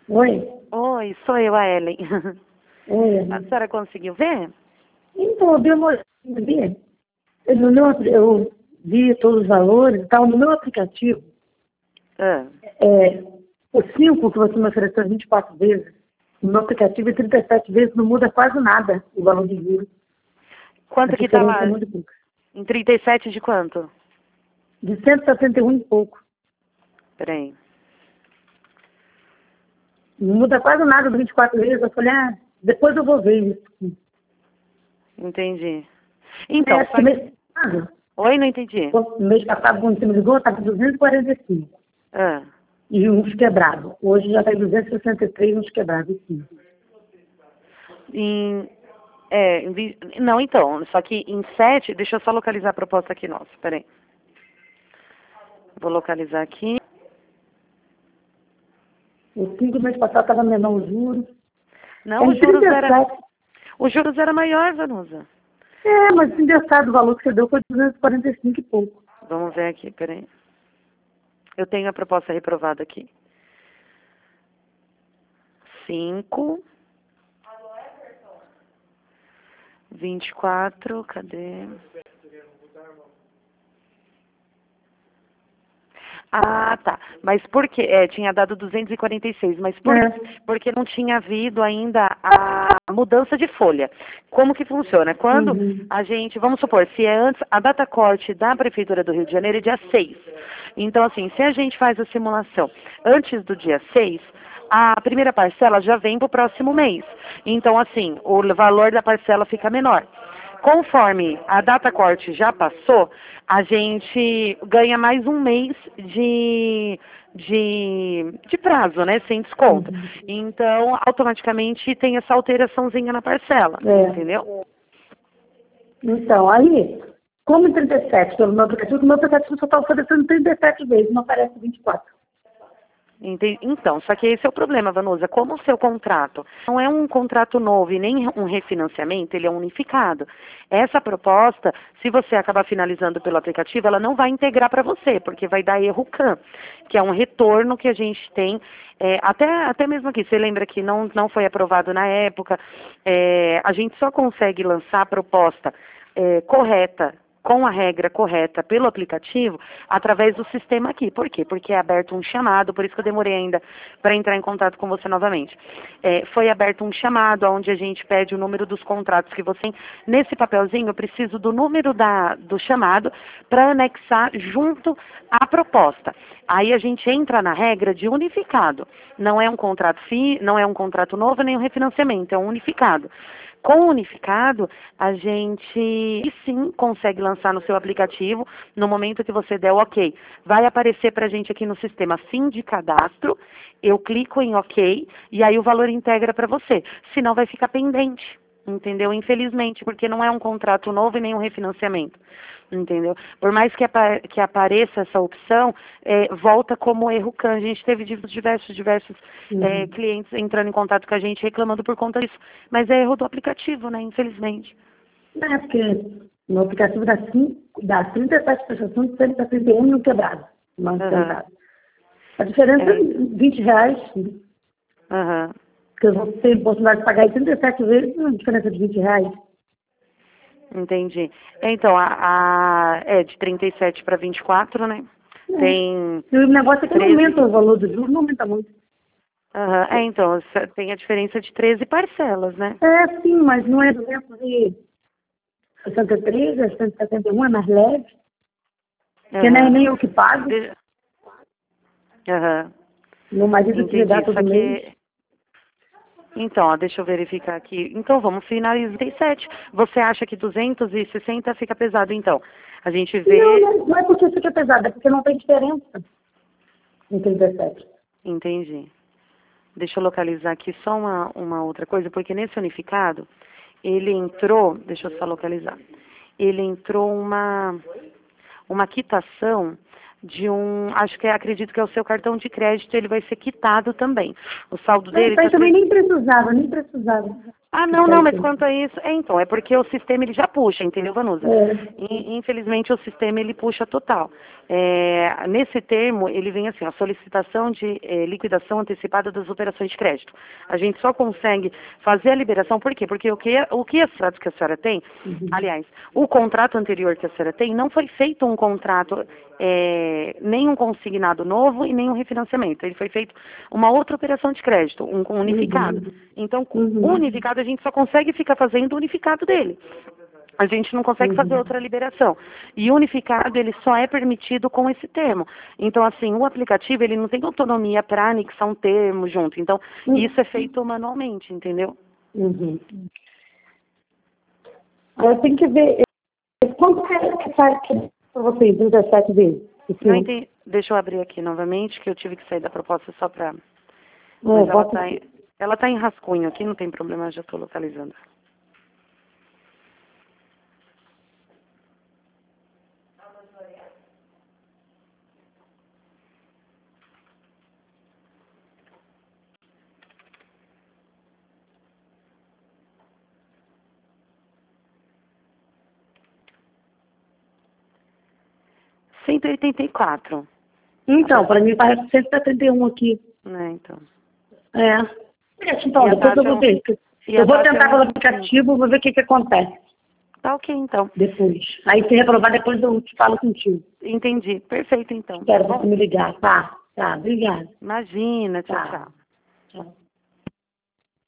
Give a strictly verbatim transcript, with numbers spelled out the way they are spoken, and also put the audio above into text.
Oi? Oi, sou eu, a Ellen. Oi. A senhora conseguiu ver? Então, eu dei uma olhada. Eu, no meu, apli- eu vi todos os valores e tal. No meu aplicativo, Ah, é, o cinco que você me ofereceu vinte e quatro vezes, no meu aplicativo é trinta e sete vezes, não muda quase nada o valor de juros. A quanto que tá diferença é lá? muito pouca. Em trinta e sete de quanto? De cento e setenta e um e pouco. Peraí. Não muda quase nada do vinte e quatro vezes. Eu falei, ah, depois eu vou ver isso. Entendi. É, Então, porque só mês que... passado, Oi, não entendi. o mês passado, quando você me ligou, estava duzentos e quarenta e cinco. Ah, E uns quebrados. Hoje já está em duzentos e sessenta e três uns quebrados, sim. em... É, em vi- não, então, só que em sete, deixa eu só localizar a proposta aqui nossa, peraí. Vou localizar aqui. O cinco mês passado estava menor o juros. É Não, em os juros era... trinta e sete. Os juros era maior, Vanusa. É, mas trinta e sete o valor que você deu foi duzentos e quarenta e cinco e pouco. Vamos ver aqui, peraí. Eu tenho a proposta reprovada aqui. Cinco, vinte e quatro, cadê? Ah, tá. Mas por quê? É, tinha dado duzentos e quarenta e seis, mas por É. quê? Porque não tinha havido ainda a mudança de folha. Como que funciona? Quando Uhum. a gente, vamos supor, se é antes, a data corte da Prefeitura do Rio de Janeiro é dia seis. Então, assim, se a gente faz a simulação antes do dia seis, a primeira parcela já vem para o próximo mês. Então, assim, o valor da parcela fica menor. Conforme a data corte já passou, a gente ganha mais um mês de, de, de prazo, né? Sem desconto. Uhum. Então, automaticamente tem essa alteraçãozinha na parcela, É. entendeu? Então, aí, como em trinta e sete, pelo meu aplicativo, o meu aplicativo só está oferecendo trinta e sete vezes, não aparece vinte e quatro. Ente- Então, só que esse é o problema, Vanusa. Como o seu contrato não é um contrato novo e nem um refinanciamento, ele é unificado. Essa proposta, se você acabar finalizando pelo aplicativo, ela não vai integrar para você, porque vai dar erro C A M, que é um retorno que a gente tem, é, até, até mesmo aqui, você lembra que não, não foi aprovado na época, é, a gente só consegue lançar a proposta é, correta, com a regra correta pelo aplicativo, através do sistema aqui. Por quê? Porque é aberto um chamado, por isso que eu demorei ainda para entrar em contato com você novamente. É, foi aberto um chamado onde a gente pede o número dos contratos que você tem. Nesse papelzinho, eu preciso do número da, do chamado para anexar junto à proposta. Aí a gente entra na regra de unificado. Não é um contrato fi, não é um contrato novo, nem um refinanciamento, é um unificado. Com o unificado, a gente sim consegue lançar no seu aplicativo, no momento que você der o ok. Vai aparecer para a gente aqui no sistema fim de cadastro, eu clico em ok e aí o valor integra para você. Senão vai ficar pendente, entendeu? Infelizmente, porque não é um contrato novo e nem um refinanciamento. Entendeu? Por mais que, apa que apareça essa opção, é, volta como erro C A M. A gente teve diversos, diversos é, Uhum. clientes entrando em contato com a gente reclamando por conta disso. Mas é erro do aplicativo, né? Infelizmente. É, porque no aplicativo dá, cinco, dá trinta e sete prestações, cento e setenta e um no quebrado, mal Aham. descontado. A diferença é É, vinte reais, aham. porque eu vou ter a possibilidade de pagar em trinta e sete vezes, uma diferença de vinte reais. Entendi. Então, a, a, é de trinta e sete para vinte e quatro, né? É. Tem E o negócio é que não treze. aumenta o valor do juros, não aumenta muito. Aham. É, então, essa- tem a diferença de treze parcelas, né? É, sim, mas não é duzentos e sessenta e três, é cento e setenta e um, é mais leve, porque não é Aham. nem eu que pago, De- Aham. meu marido que me dá Entendi. Só todo mês. que então, ó, deixa eu verificar aqui. Então, vamos finalizar trinta e sete. Você acha que duzentos e sessenta fica pesado, então? A gente Não, vê... não, não é porque fica pesado, é porque não tem diferença em trinta e sete. Entendi. Deixa eu localizar aqui só uma, uma outra coisa, porque nesse unificado, ele entrou... Deixa eu só localizar. Ele entrou uma, uma quitação de um... Acho que é, acredito que é o seu cartão de crédito, ele vai ser quitado também. O saldo Mas dele isso está... aí também nem precisava, nem precisava. Ah, não, não, mas quanto a isso, é então, é porque o sistema ele já puxa, entendeu, Vanusa? É. In- Infelizmente o sistema ele puxa total. É, nesse termo, ele vem assim, a solicitação de eh, liquidação antecipada das operações de crédito. A gente só consegue fazer a liberação, por quê? Porque o que, o que a senhora, que a senhora tem, Uhum. aliás, o contrato anterior que a senhora tem, não foi feito um contrato, é, nem um consignado novo e nem um refinanciamento. Ele foi feito uma outra operação de crédito, um um unificado. Uhum. Então, Uhum. o unificado a gente só consegue ficar fazendo o unificado dele. A gente não consegue fazer Uhum. outra liberação. E o unificado, ele só é permitido com esse termo. Então, assim, o aplicativo, ele não tem autonomia para anexar um termo junto. Então, Uhum. isso é feito manualmente, entendeu? Uhum. Aí eu tenho que ver. Quanto é que sai para vocês, dezessete vezes? Não entendi. Deixa eu abrir aqui novamente, que eu tive que sair da proposta só para... Mas É, ela bota está em, ela tá em rascunho aqui, não tem problema, eu já estou localizando. cento e oitenta e quatro. Então, para mim parece cento e setenta e um aqui. Né, então. É. Então, E a depois eu taxa é vou um- ver. e Eu a vou taxa é tentar um pelo vírgula vinte e cinco. aplicativo, vou ver o que, que acontece Tá ok, então. depois. Aí se reprovar, depois eu te falo contigo. Entendi. Perfeito, então. Tá Espero você bom? me ligar. Tá, tá, obrigada. Imagina. Tchau, Tá. tchau. Tchau.